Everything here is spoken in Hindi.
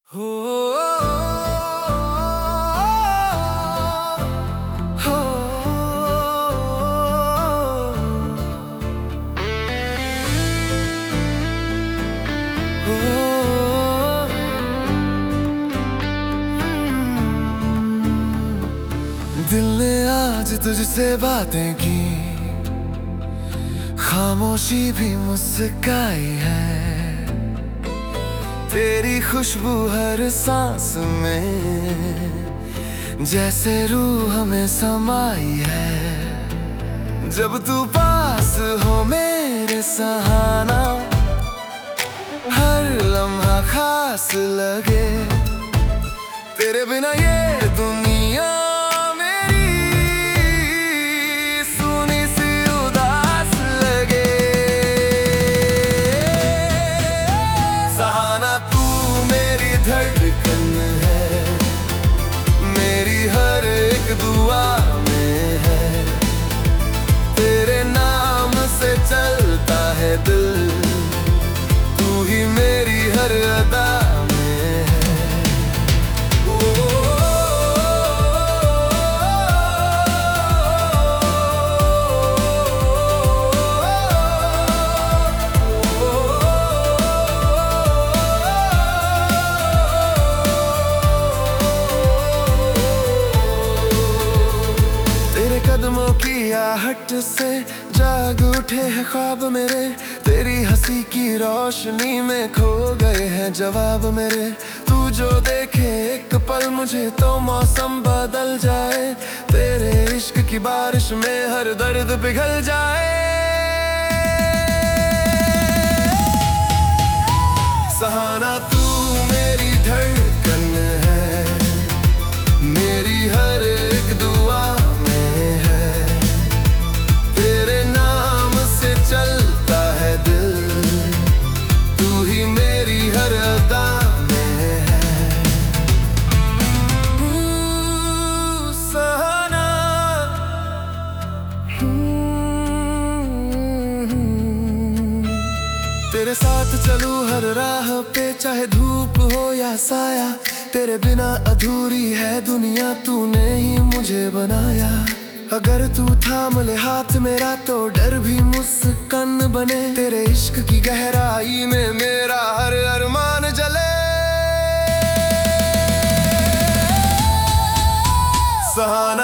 हो हो दिल ने आज तुझसे बातें की, खामोशी भी मुस्काई है। तेरी खुशबू हर सांस में जैसे रूह में समाई है। जब तू पास हो मेरे सहाना, हर लम्हा खास लगे। तेरे बिना ये दुनिया मेरी सुनी सी उदास लगे। सहाना तू मेरी धड़कन है, मेरी हर एक दुआ में है। तेरे नाम से चलता है दिल, तू ही मेरी हर अदा में है। तेरे कदमों की आहट से जाग उठे हैं ख्वाब मेरे। तेरी हंसी की रोशनी में खो गए हैं जवाब मेरे। तू जो देखे एक पल मुझे तो मौसम बदल जाए। तेरे इश्क की बारिश में हर दर्द पिघल जाए। सहाना तू मेरी धड़कन है, मेरी हर एक दुआ में है। तेरे नाम से चलता है दिल, तू ही मेरी हर अदा में है। सहाना तेरे साथ चलूं हर राह पे, चाहे धूप हो या साया। तेरे बिना अधूरी है दुनिया, तूने ही मुझे बनाया। अगर तू थाम ले हाथ मेरा तो डर भी मुस्कान बने। तेरे इश्क की गहराई में मेरा हर अरमान जले। सहाना